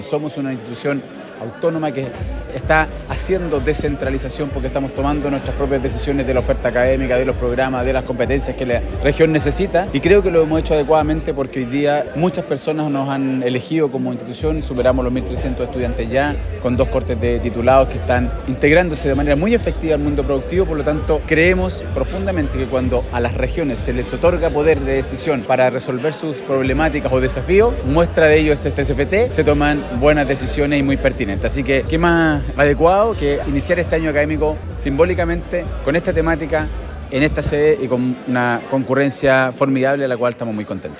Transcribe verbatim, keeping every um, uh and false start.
Somos una institución autónoma que está haciendo descentralización porque estamos tomando nuestras propias decisiones de la oferta académica, de los programas, de las competencias que la región necesita, y creo que lo hemos hecho adecuadamente porque hoy día muchas personas nos han elegido como institución. Superamos los mil trescientos estudiantes ya, con dos cortes de titulados que están integrándose de manera muy efectiva al mundo productivo. Por lo tanto, creemos profundamente que cuando a las regiones se les otorga poder de decisión para resolver sus problemáticas o desafíos, muestra de ello es este S F T, se toman buenas decisiones y muy pertinentes. Así que, ¿qué más adecuado que iniciar este año académico simbólicamente con esta temática en esta sede y con una concurrencia formidable a la cual estamos muy contentos?